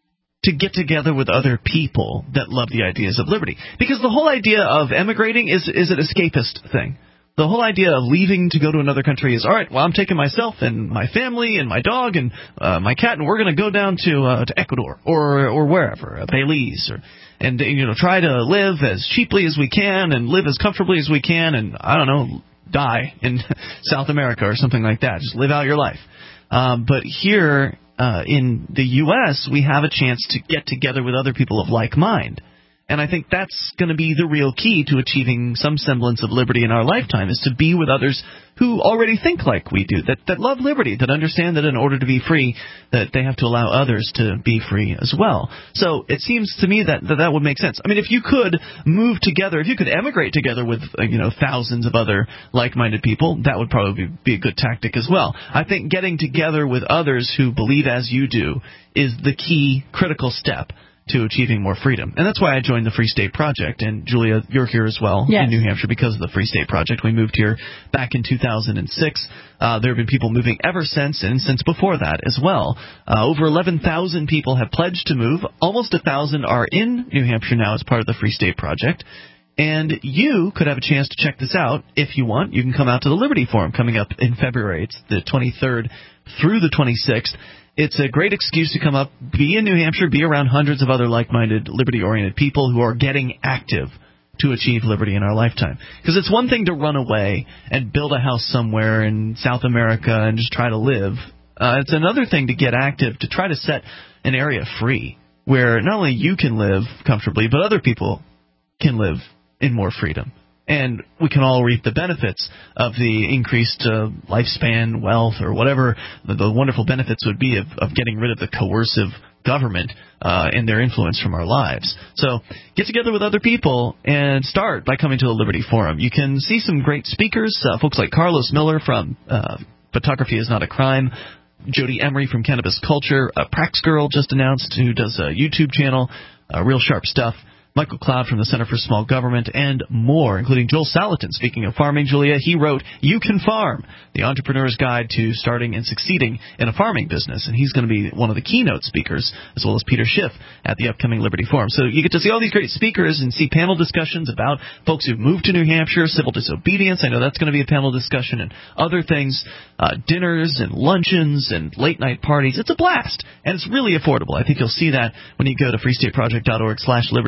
to get together with other people that love the ideas of liberty. Because the whole idea of emigrating is, is an escapist thing. The whole idea of leaving to go to another country is, all right, well, I'm taking myself and my family and my dog and uh, my cat, and we're going to go down to uh, to Ecuador or or wherever, uh, Belize, or and you know try to live as cheaply as we can and live as comfortably as we can, and I don't know, die in South America or something like that. Just live out your life. Um, but here uh, in the U S, we have a chance to get together with other people of like mind. And I think that's going to be the real key to achieving some semblance of liberty in our lifetime, is to be with others who already think like we do, that, that love liberty, that understand that in order to be free, that they have to allow others to be free as well. So it seems to me that that, that would make sense. I mean, if you could move together, if you could emigrate together with, uh, you know, thousands of other like-minded people, that would probably be a good tactic as well. I think getting together with others who believe as you do is the key critical step to achieving more freedom. And that's why I joined the Free State Project. And, Julia, you're here as well yes. in New Hampshire because of the Free State Project. We moved here back in two thousand six. Uh, there have been people moving ever since, and since before that as well. Uh, over eleven thousand people have pledged to move. Almost one thousand are in New Hampshire now as part of the Free State Project. And you could have a chance to check this out if you want. You can come out to the Liberty Forum coming up in February. It's the twenty-third through the twenty-sixth. It's a great excuse to come up, be in New Hampshire, be around hundreds of other like-minded, liberty-oriented people who are getting active to achieve liberty in our lifetime. Because it's one thing to run away and build a house somewhere in South America and just try to live. Uh, it's another thing to get active, to try to set an area free where not only you can live comfortably, but other people can live in more freedom. And we can all reap the benefits of the increased uh, lifespan, wealth, or whatever the, the wonderful benefits would be of, of getting rid of the coercive government uh, and their influence from our lives. So get together with other people and start by coming to the Liberty Forum. You can see some great speakers, uh, folks like Carlos Miller from uh, Photography is Not a Crime, Jody Emery from Cannabis Culture, uh, Prax Girl just announced, who does a YouTube channel, uh, Real Sharp Stuff, Michael Cloud from the Center for Small Government, and more, including Joel Salatin. Speaking of farming, Julia, he wrote You Can Farm, the entrepreneur's guide to starting and succeeding in a farming business. And he's going to be one of the keynote speakers, as well as Peter Schiff at the upcoming Liberty Forum. So you get to see all these great speakers and see panel discussions about folks who've moved to New Hampshire, civil disobedience. I know that's going to be a panel discussion, and other things, uh, dinners and luncheons and late-night parties. It's a blast, and it's really affordable. I think you'll see that when you go to freestateproject dot org slash Liberty Forum.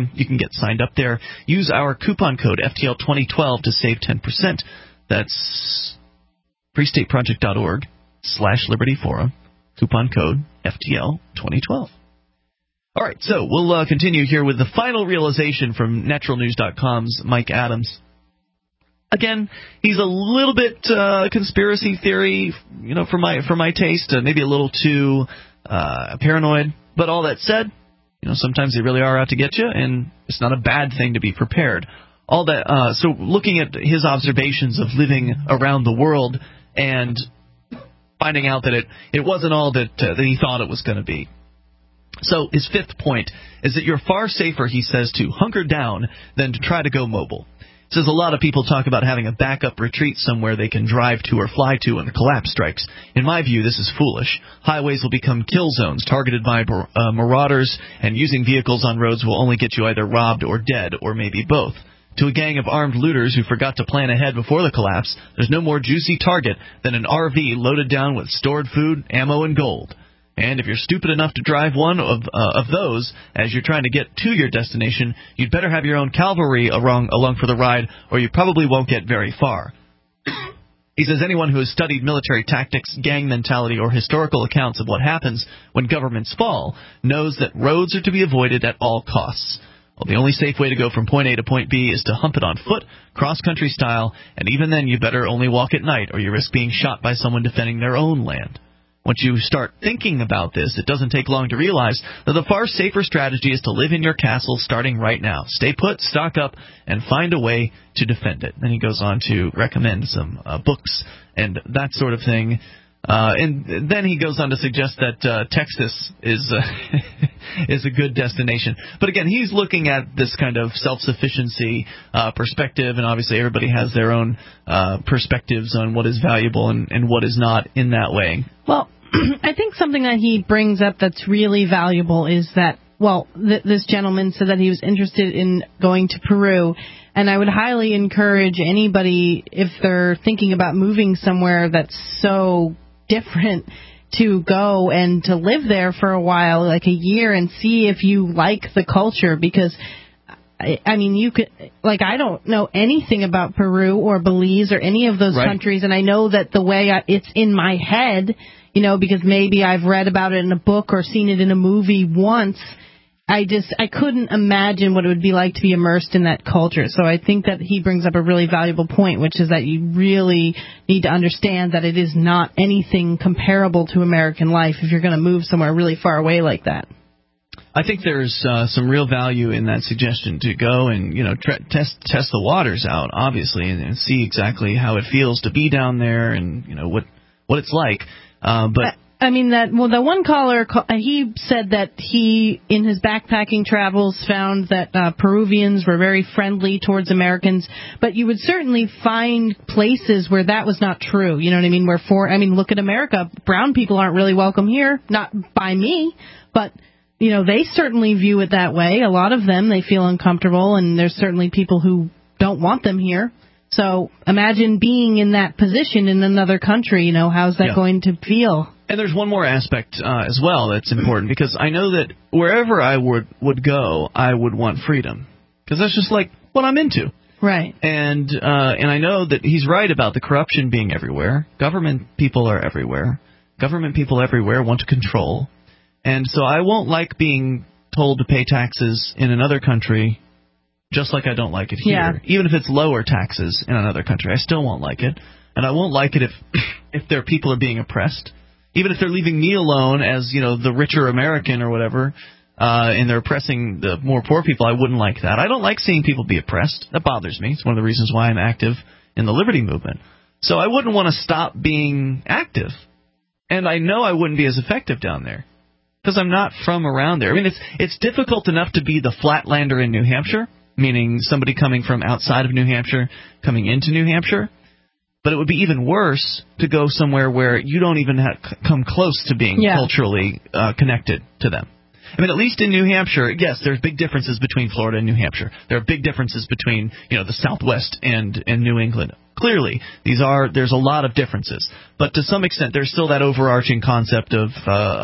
forum. You can get signed up there. Use our coupon code F T L twenty twelve to save ten percent. That's freestateproject.org slash Liberty Forum. Coupon code F T L twenty twelve. All right, so we'll uh, continue here with the final realization from natural news dot com's Mike Adams. Again, he's a little bit uh, conspiracy theory, you know, for my for my taste, uh, maybe a little too uh, paranoid. But all that said, you know, sometimes they really are out to get you, and it's not a bad thing to be prepared. All that. Uh, so, looking at his observations of living around the world and finding out that it it wasn't all that uh, that he thought it was going to be. So, his fifth point is that you're far safer, he says, to hunker down than to try to go mobile. He says a lot of people talk about having a backup retreat somewhere they can drive to or fly to when the collapse strikes. In my view, this is foolish. Highways will become kill zones targeted by uh, marauders, and using vehicles on roads will only get you either robbed or dead, or maybe both. To a gang of armed looters who forgot to plan ahead before the collapse, there's no more juicy target than an R V loaded down with stored food, ammo, and gold. And if you're stupid enough to drive one of uh, of those as you're trying to get to your destination, you'd better have your own cavalry along, along for the ride, or you probably won't get very far. He says anyone who has studied military tactics, gang mentality, or historical accounts of what happens when governments fall knows that roads are to be avoided at all costs. Well, the only safe way to go from point A to point B is to hump it on foot, cross-country style, and even then you better only walk at night or you risk being shot by someone defending their own land. Once you start thinking about this, it doesn't take long to realize that the far safer strategy is to live in your castle starting right now. Stay put, stock up, and find a way to defend it. Then he goes on to recommend some uh, books and that sort of thing. Uh, and then he goes on to suggest that uh, Texas is uh, is a good destination. But again, he's looking at this kind of self-sufficiency uh, perspective, and obviously everybody has their own uh, perspectives on what is valuable and, and what is not in that way. Well, I think something that he brings up that's really valuable is that, well, th- this gentleman said that he was interested in going to Peru, and I would highly encourage anybody, if they're thinking about moving somewhere that's so different, to go and to live there for a while, like a year, and see if you like the culture, because I, I mean, you could, like, I don't know anything about Peru or Belize or any of those right. countries, and I know that the way I, it's in my head, you know, because maybe I've read about it in a book or seen it in a movie once, I just, I couldn't imagine what it would be like to be immersed in that culture. So I think that he brings up a really valuable point, which is that you really need to understand that it is not anything comparable to American life if you're going to move somewhere really far away like that. I think there's uh, some real value in that suggestion to go and, you know, tre- test test the waters out, obviously, and, and see exactly how it feels to be down there and, you know, what what it's like. Uh, but I mean, that, well, the one caller, he said that he, in his backpacking travels, found that uh, Peruvians were very friendly towards Americans, but you would certainly find places where that was not true. You know what I mean? Where for, I mean, look at America. Brown people aren't really welcome here, not by me, but, you know, they certainly view it that way. A lot of them, they feel uncomfortable, and there's certainly people who don't want them here. So imagine being in that position in another country. You know, how's that yeah. going to feel? And there's one more aspect uh, as well that's important, because I know that wherever I would, would go, I would want freedom, because that's just like what I'm into. Right. And uh, and I know that he's right about the corruption being everywhere. Government people are everywhere. Government people everywhere want to control. And so I won't like being told to pay taxes in another country, just like I don't like it here. Yeah. Even if it's lower taxes in another country, I still won't like it. And I won't like it if if their people are being oppressed. Even if they're leaving me alone as, you know, the richer American or whatever, uh, and they're oppressing the more poor people, I wouldn't like that. I don't like seeing people be oppressed. That bothers me. It's one of the reasons why I'm active in the liberty movement. So I wouldn't want to stop being active. And I know I wouldn't be as effective down there, because I'm not from around there. I mean, it's it's difficult enough to be the flatlander in New Hampshire, meaning somebody coming from outside of New Hampshire coming into New Hampshire. But it would be even worse to go somewhere where you don't even have come close to being yeah. culturally uh, connected to them. I mean, at least in New Hampshire, yes, there's big differences between Florida and New Hampshire. There are big differences between, you know, the Southwest and, and New England. Clearly, these are there's a lot of differences. But to some extent, there's still that overarching concept of uh, of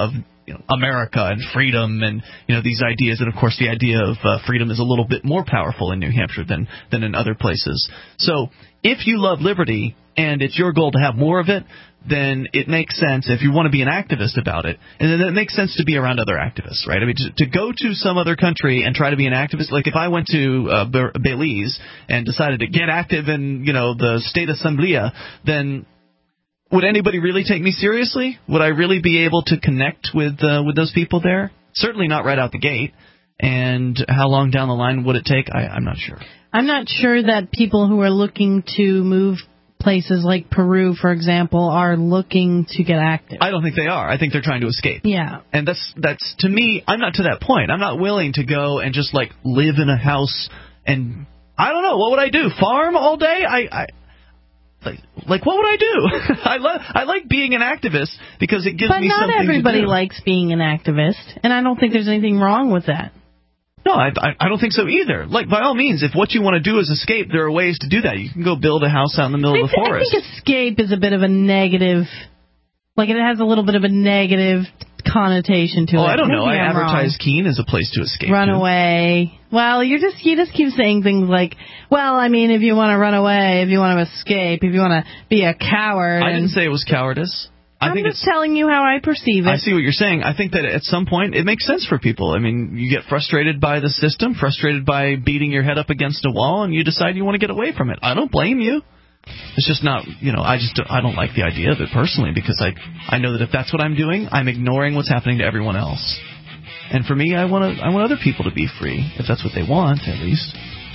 you know, America and freedom and, you know, these ideas. And, of course, the idea of uh, freedom is a little bit more powerful in New Hampshire than, than in other places. So if you love liberty and it's your goal to have more of it, then it makes sense if you want to be an activist about it. And then it makes sense to be around other activists, right? I mean, to, to go to some other country and try to be an activist, like if I went to uh, Belize and decided to get active in, you know, the state assemblia, then would anybody really take me seriously? Would I really be able to connect with uh, with those people there? Certainly not right out the gate. And how long down the line would it take? I, I'm not sure. I'm not sure that people who are looking to move places like Peru, for example, are looking to get active. I don't think they are. I think they're trying to escape. Yeah. And that's, that's to me, I'm not to that point. I'm not willing to go and just, like, live in a house and, I don't know, what would I do? Farm all day? I... I Like, like, what would I do? I love, I like being an activist because it gives but me something to do. But not everybody likes being an activist, and I don't think there's anything wrong with that. No, I, I don't think so either. Like, by all means, if what you want to do is escape, there are ways to do that. You can go build a house out in the middle I of the th- forest. I think escape is a bit of a negative, like it has a little bit of a negative connotation to oh, it. I don't Maybe know. I I'm advertise wrong. Keene as a place to escape. Run to. away. Well, you just you just keep saying things like, well, I mean, if you want to run away, if you want to escape, if you want to be a coward. I and didn't say it was cowardice. I I'm think just it's, telling you how I perceive it. I see what you're saying. I think that at some point it makes sense for people. I mean, you get frustrated by the system, frustrated by beating your head up against a wall, and you decide you want to get away from it. I don't blame you. It's just not, you know, I just I don't like the idea of it personally because I I know that if that's what I'm doing, I'm ignoring what's happening to everyone else. And for me, I want to I want other people to be free, if that's what they want, at least.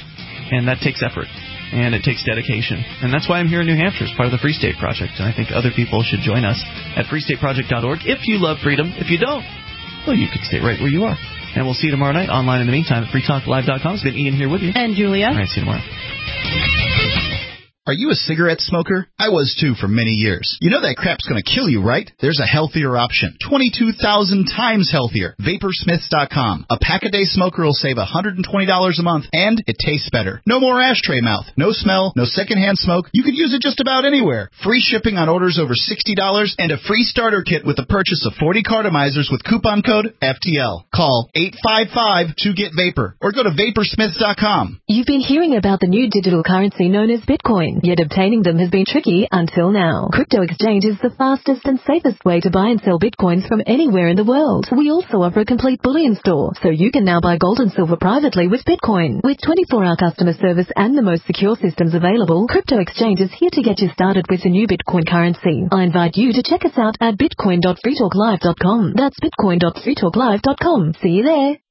And that takes effort. And it takes dedication. And that's why I'm here in New Hampshire as part of the Free State Project. And I think other people should join us at free state project dot org. If you love freedom, if you don't, well, you can stay right where you are. And we'll see you tomorrow night online in the meantime at free talk live dot com. It's been Ian here with you. And Julia. All right, see you tomorrow. Are you a cigarette smoker? I was too for many years. You know that crap's going to kill you, right? There's a healthier option. twenty-two thousand times healthier. Vapor Smiths dot com. A pack-a-day smoker will save one hundred twenty dollars a month, and it tastes better. No more ashtray mouth. No smell. No secondhand smoke. You could use it just about anywhere. Free shipping on orders over sixty dollars, and a free starter kit with the purchase of forty cartomizers with coupon code F T L. Call eight five five two get vapor or go to Vapor Smiths dot com. You've been hearing about the new digital currency known as Bitcoin. Yet obtaining them has been tricky until now. Crypto Exchange is the fastest and safest way to buy and sell bitcoins from anywhere in the world. We also offer a complete bullion store, so you can now buy gold and silver privately with Bitcoin. With twenty-four hour customer service and the most secure systems available, Crypto Exchange is here to get you started with the new Bitcoin currency. I invite you to check us out at bitcoin dot free talk live dot com. That's bitcoin dot free talk live dot com. See you there.